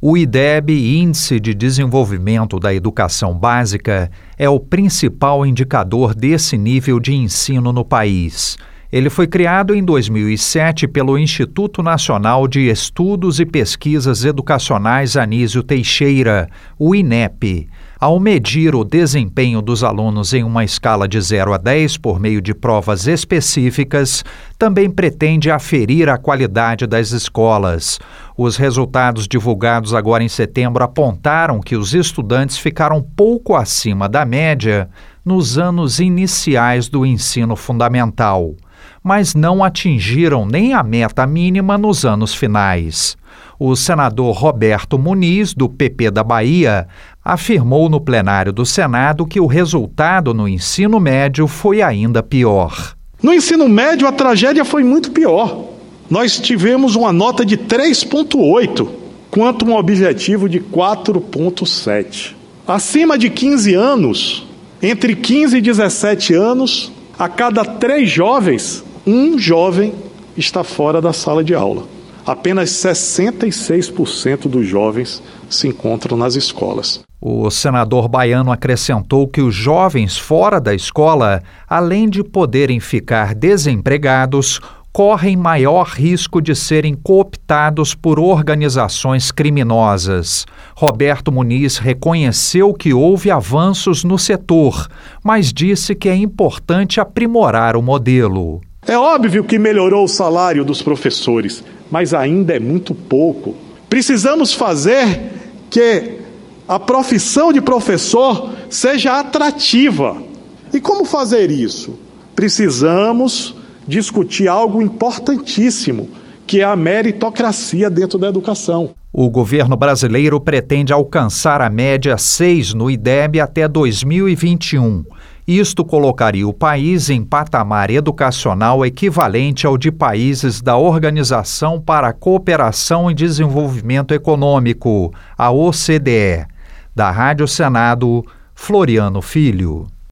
O IDEB, Índice de Desenvolvimento da Educação Básica, é o principal indicador desse nível de ensino no país. Ele foi criado em 2007 pelo Instituto Nacional de Estudos e Pesquisas Educacionais Anísio Teixeira, o INEP. Ao medir o desempenho dos alunos em uma escala de 0 a 10 por meio de provas específicas, também pretende aferir a qualidade das escolas. Os resultados divulgados agora em setembro apontaram que os estudantes ficaram pouco acima da média nos anos iniciais do ensino fundamental, mas não atingiram nem a meta mínima nos anos finais. O senador Roberto Muniz, do PP da Bahia, afirmou no plenário do Senado que o resultado no ensino médio foi ainda pior. No ensino médio, a tragédia foi muito pior. Nós tivemos uma nota de 3,8, quanto um objetivo de 4,7. Acima de 15 anos, entre 15 e 17 anos, a cada 3 jovens, um jovem está fora da sala de aula. Apenas 66% dos jovens se encontram nas escolas. O senador baiano acrescentou que os jovens fora da escola, além de poderem ficar desempregados, correm maior risco de serem cooptados por organizações criminosas. Roberto Muniz reconheceu que houve avanços no setor, mas disse que é importante aprimorar o modelo. É óbvio que melhorou o salário dos professores, mas ainda é muito pouco. Precisamos fazer que a profissão de professor seja atrativa. E como fazer isso? Precisamos discutir algo importantíssimo, que é a meritocracia dentro da educação. O governo brasileiro pretende alcançar a média 6 no IDEB até 2021. Isto colocaria o país em patamar educacional equivalente ao de países da Organização para a Cooperação e Desenvolvimento Econômico, a OCDE. Da Rádio Senado, Floriano Filho.